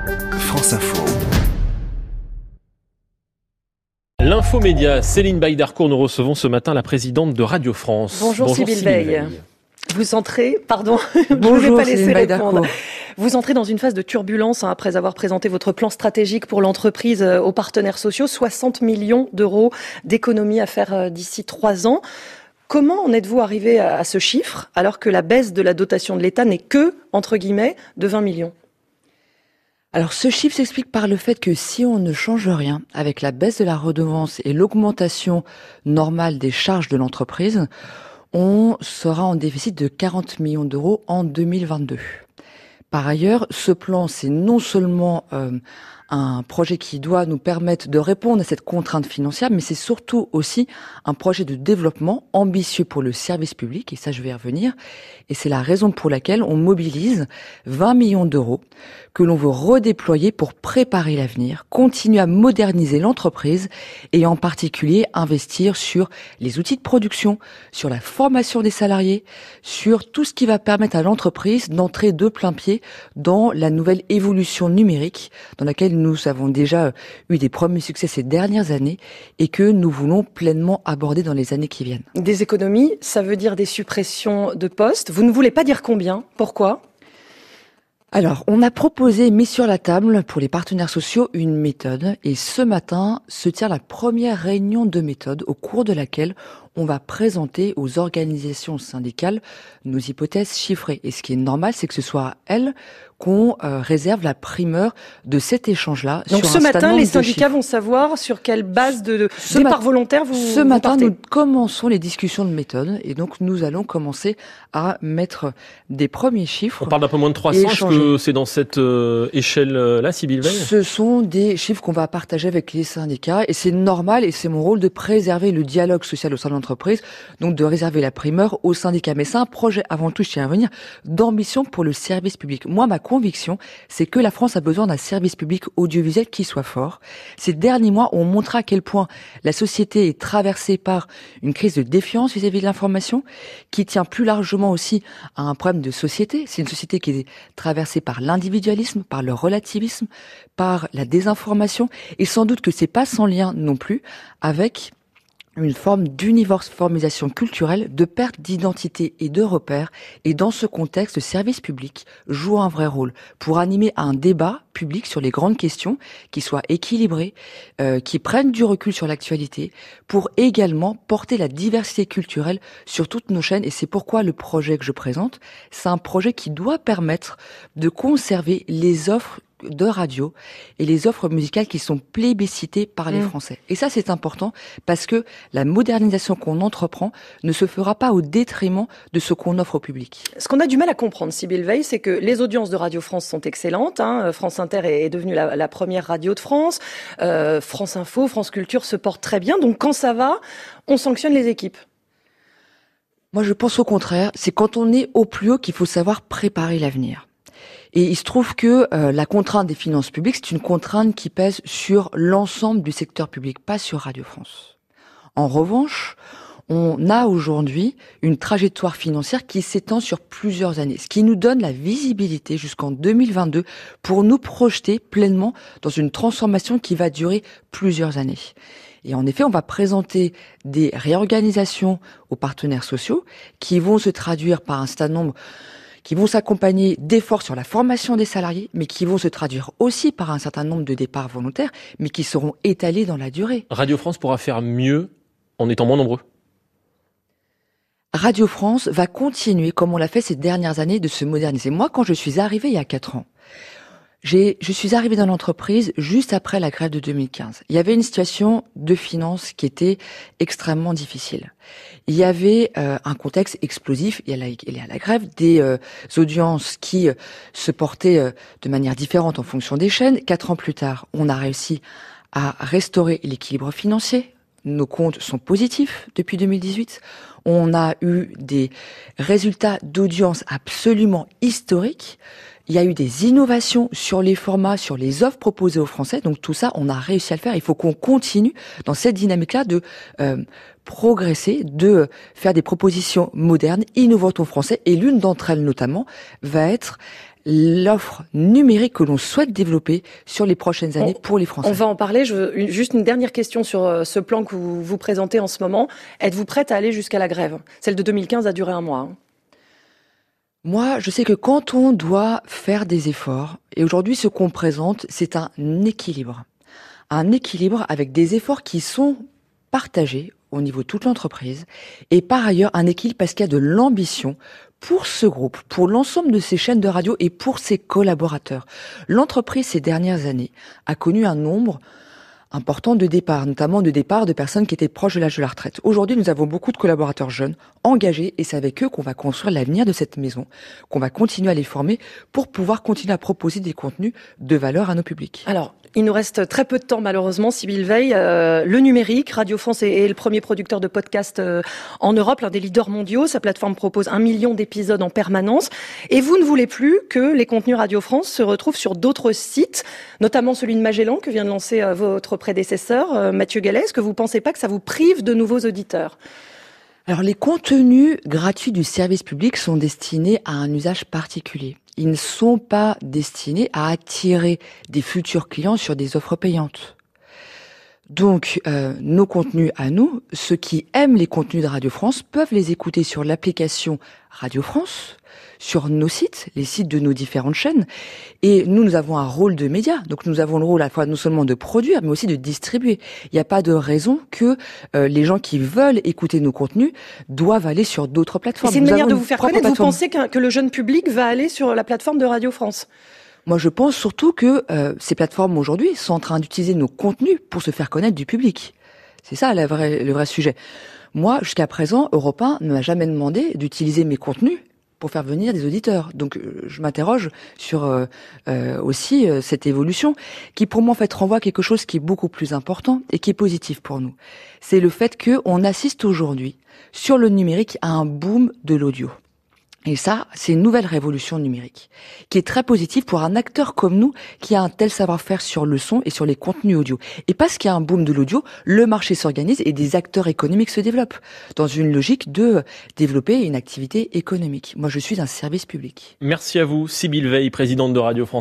France Info. L'infomédia, Céline Baïdarcourt, nous recevons ce matin la présidente de Radio France. Bonjour Sybille Veil. Vous entrez, pardon, Bonjour, je ne vais pas laisser répondre. Baïdarcourt. Vous entrez dans une phase de turbulence après avoir présenté votre plan stratégique pour l'entreprise aux partenaires sociaux, 60 millions d'euros d'économies à faire d'ici 3 ans. Comment en êtes-vous arrivé à ce chiffre alors que la baisse de la dotation de l'État n'est que, entre guillemets, de 20 millions ? Alors ce chiffre s'explique par le fait que si on ne change rien avec la baisse de la redevance et l'augmentation normale des charges de l'entreprise, on sera en déficit de 40 millions d'euros en 2022. Par ailleurs, ce plan, c'est non seulement un projet qui doit nous permettre de répondre à cette contrainte financière, mais c'est surtout aussi un projet de développement ambitieux pour le service public, et ça je vais y revenir, et c'est la raison pour laquelle on mobilise 20 millions d'euros que l'on veut redéployer pour préparer l'avenir, continuer à moderniser l'entreprise et en particulier investir sur les outils de production, sur la formation des salariés, sur tout ce qui va permettre à l'entreprise d'entrer de plein pied dans la nouvelle évolution numérique dans laquelle nous avons déjà eu des premiers succès ces dernières années et que nous voulons pleinement aborder dans les années qui viennent. Des économies, ça veut dire des suppressions de postes. Vous ne voulez pas dire combien ? Pourquoi ? Alors, on a proposé, mis sur la table pour les partenaires sociaux, une méthode. Et ce matin se tient la première réunion de méthode au cours de laquelle on va présenter aux organisations syndicales nos hypothèses chiffrées. Et ce qui est normal, c'est que ce soit à elles qu'on réserve la primeur de cet échange-là. Donc ce matin, les syndicats vont savoir sur quelle base de départ volontaire vous partez. Ce matin, nous commençons les discussions de méthode et donc nous allons commencer à mettre des premiers chiffres. On parle d'un peu moins de 300, est-ce que c'est dans cette échelle-là, Sybille Veil ? Ce sont des chiffres qu'on va partager avec les syndicats et c'est normal et c'est mon rôle de préserver le dialogue social au sein de l'entreprise, donc de réserver la primeur aux syndicats. Mais c'est un projet, avant tout, je tiens à venir, d'ambition pour le service public. Moi, ma conviction, c'est que la France a besoin d'un service public audiovisuel qui soit fort. Ces derniers mois ont montré à quel point la société est traversée par une crise de défiance vis-à-vis de l'information, qui tient plus largement aussi à un problème de société. C'est une société qui est traversée par l'individualisme, par le relativisme, par la désinformation, et sans doute que c'est pas sans lien non plus avec une forme d'uniformisation culturelle, de perte d'identité et de repères. Et dans ce contexte, le service public joue un vrai rôle pour animer un débat public sur les grandes questions qui soit équilibré, qui prennent du recul sur l'actualité, pour également porter la diversité culturelle sur toutes nos chaînes. Et c'est pourquoi le projet que je présente, c'est un projet qui doit permettre de conserver les offres de radio et les offres musicales qui sont plébiscitées par les Français. Et ça, c'est important parce que la modernisation qu'on entreprend ne se fera pas au détriment de ce qu'on offre au public. Ce qu'on a du mal à comprendre, Sybille Veil, c'est que les audiences de Radio France sont excellentes. France Inter est devenue la première radio de France. France Info, France Culture se portent très bien. Donc quand ça va, on sanctionne les équipes. Moi, je pense au contraire. C'est quand on est au plus haut qu'il faut savoir préparer l'avenir. Et il se trouve que la contrainte des finances publiques, c'est une contrainte qui pèse sur l'ensemble du secteur public, pas sur Radio France. En revanche, on a aujourd'hui une trajectoire financière qui s'étend sur plusieurs années, ce qui nous donne la visibilité jusqu'en 2022 pour nous projeter pleinement dans une transformation qui va durer plusieurs années. Et en effet, on va présenter des réorganisations aux partenaires sociaux qui vont se traduire par un certain nombre qui vont s'accompagner d'efforts sur la formation des salariés, mais qui vont se traduire aussi par un certain nombre de départs volontaires, mais qui seront étalés dans la durée. Radio France pourra faire mieux en étant moins nombreux. Radio France va continuer, comme on l'a fait ces dernières années, de se moderniser. Moi, quand je suis arrivée il y a 4 ans, je suis arrivée dans l'entreprise juste après la grève de 2015. Il y avait une situation de finances qui était extrêmement difficile. Il y avait un contexte explosif. Il y a la grève, des audiences qui se portaient de manière différente en fonction des chaînes. 4 ans plus tard, on a réussi à restaurer l'équilibre financier. Nos comptes sont positifs depuis 2018. On a eu des résultats d'audience absolument historiques. Il y a eu des innovations sur les formats, sur les offres proposées aux Français. Donc tout ça, on a réussi à le faire. Il faut qu'on continue dans cette dynamique-là de progresser, de faire des propositions modernes, innovantes aux Français. Et l'une d'entre elles, notamment, va être l'offre numérique que l'on souhaite développer sur les prochaines années pour les Français. On va en parler. Juste une dernière question sur ce plan que vous présentez en ce moment. Êtes-vous prête à aller jusqu'à la grève? Celle de 2015 a duré un mois. Moi, je sais que quand on doit faire des efforts, et aujourd'hui ce qu'on présente, c'est un équilibre. Un équilibre avec des efforts qui sont partagés au niveau de toute l'entreprise, et par ailleurs un équilibre parce qu'il y a de l'ambition pour ce groupe, pour l'ensemble de ces chaînes de radio et pour ses collaborateurs. L'entreprise, ces dernières années, a connu un nombre important de départs, notamment de départs de personnes qui étaient proches de l'âge de la retraite. Aujourd'hui, nous avons beaucoup de collaborateurs jeunes, engagés, et c'est avec eux qu'on va construire l'avenir de cette maison, qu'on va continuer à les former pour pouvoir continuer à proposer des contenus de valeur à nos publics. Alors, il nous reste très peu de temps malheureusement, Sybille Veil. Le numérique, Radio France est le premier producteur de podcasts en Europe, l'un des leaders mondiaux. Sa plateforme propose 1 million d'épisodes en permanence. Et vous ne voulez plus que les contenus Radio France se retrouvent sur d'autres sites, notamment celui de Magellan que vient de lancer votre prédécesseur, Mathieu Gallet. Est-ce que vous ne pensez pas que ça vous prive de nouveaux auditeurs ? Alors, les contenus gratuits du service public sont destinés à un usage particulier. Ils ne sont pas destinés à attirer des futurs clients sur des offres payantes. Donc, nos contenus à nous, ceux qui aiment les contenus de Radio France peuvent les écouter sur l'application Radio France, sur nos sites, les sites de nos différentes chaînes. Et nous avons un rôle de média. Donc, nous avons le rôle à la fois non seulement de produire, mais aussi de distribuer. Il n'y a pas de raison que les gens qui veulent écouter nos contenus doivent aller sur d'autres plateformes. C'est une manière de vous faire connaître. Vous pensez que le jeune public va aller sur la plateforme de Radio France ? Moi, je pense surtout que ces plateformes aujourd'hui sont en train d'utiliser nos contenus pour se faire connaître du public. C'est ça le vrai sujet. Moi, jusqu'à présent, Europe 1 ne m'a jamais demandé d'utiliser mes contenus pour faire venir des auditeurs. Donc, je m'interroge sur aussi cette évolution qui, pour moi, en fait, renvoie à quelque chose qui est beaucoup plus important et qui est positif pour nous. C'est le fait qu'on assiste aujourd'hui, sur le numérique, à un boom de l'audio. Et ça, c'est une nouvelle révolution numérique qui est très positive pour un acteur comme nous qui a un tel savoir-faire sur le son et sur les contenus audio. Et parce qu'il y a un boom de l'audio, le marché s'organise et des acteurs économiques se développent dans une logique de développer une activité économique. Moi, je suis un service public. Merci à vous, Sybille Veil, présidente de Radio France.